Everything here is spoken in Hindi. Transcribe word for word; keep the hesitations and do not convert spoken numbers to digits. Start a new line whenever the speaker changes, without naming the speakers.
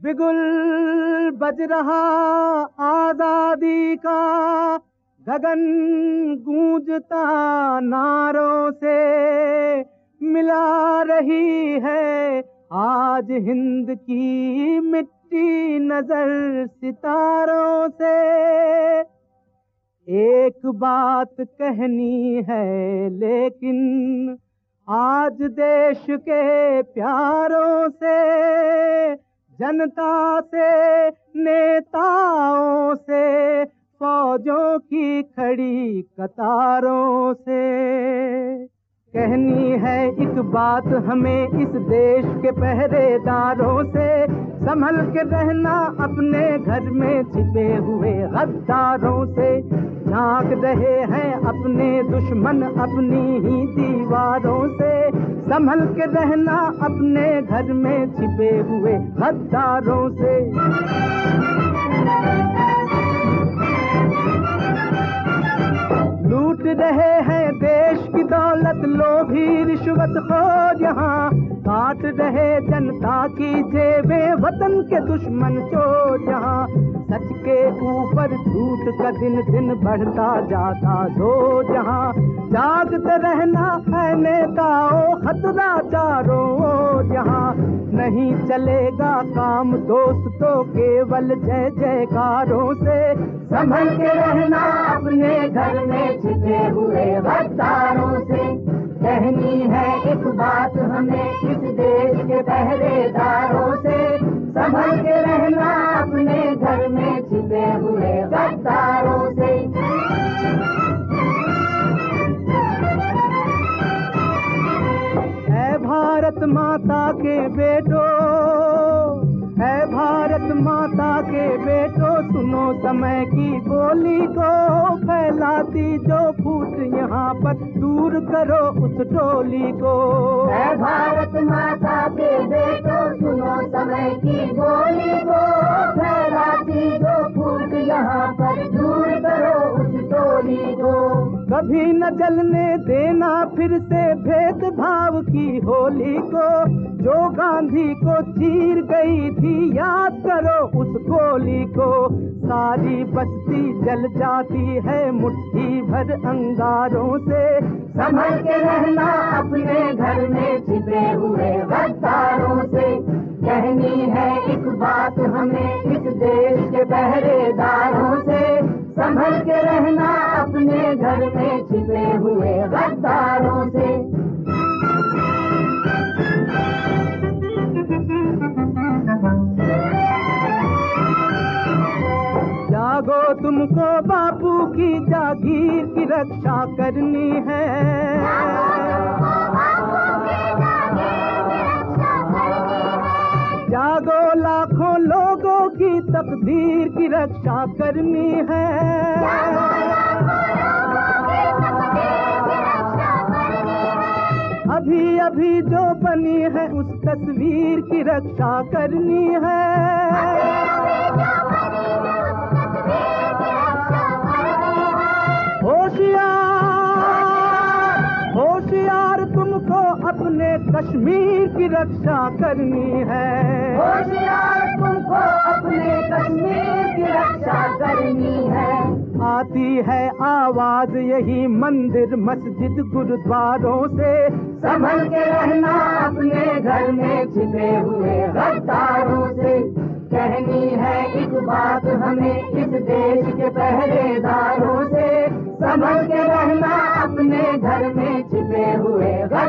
बिगुल बज रहा आजादी का, गगन गूंजता नारों से, मिला रही है आज हिंद की मिट्टी नजर सितारों से। एक बात कहनी है लेकिन आज देश के प्यारों से, जनता से, नेताओं से, फौजों की खड़ी कतारों से। कहनी है एक बात हमें इस देश के पहरेदारों से, संभल के रहना अपने घर में छिपे हुए गद्दारों से। झांक रहे हैं अपने दुश्मन अपनी ही दीवारों से, संभल के रहना अपने घर में छिपे हुए गद्दारों से। लूट रहे हैं देश की दौलत लोभी रिश्वतखोर यहाँ, काट रहे जनता की जेबें वतन के दुश्मन चोर यहाँ। सच के ऊपर झूठ का दिन दिन बढ़ता जाता जोर यहाँ, जागते रहना है नेताओं खतरा चारों ओर यहाँ। नहीं चलेगा काम दोस्तों केवल जय जयकारों से, संभल के रहना अपने घर में छिपे हुए गद्दारों से। कहनी है एक बात हमें इस देश के पहरेदारों से, संभल के रहना अपने घर में छिपे हुए गद्दारों से। ऐ भारत माता के बेटो, ऐ भारत माता के बेटो, सुनो समय की बोली को, फैलाती जो फूट यहाँ पर दूर करो उस टोली को।
ऐ भारत माता के बेटो, सुनो समय की बोली को, फैलाती जो फूट यहाँ पर दूर करो उस टोली को।
कभी न जलने देना फिर से भेदभाव की होली को, जो गांधी को चीर गई थी याद करो उस गोली को। सारी बस्ती जल जाती है मुट्ठी भर अंगारों से,
संभल के रहना अपने घर में छिपे हुए गद्दारों से। कहनी है एक बात हमें इस देश के पहरेदारों से, संभल के रहना अपने घर में छिपे हुए गद्दारों से।
जागो तुमको बापू की जागीर की रक्षा करनी है, जागो लाखों लोगों की तकदीर की रक्षा करनी है। अभी अभी जो बनी है उस तस्वीर की रक्षा करनी है। होशियार होशियार तुमको अपने कश्मीर की रक्षा करनी है,
होशियार तुमको अपने कश्मीर की रक्षा करनी है।
आती है आवाज यही मंदिर मस्जिद गुरुद्वारों से,
संभल के रहना अपने घर में छिपे हुए गद्दारों से। कहनी है एक बात हमें इस देश के पहरेदारों से, संभल के रहना अपने घर में छिपे हुए गद्दारों से।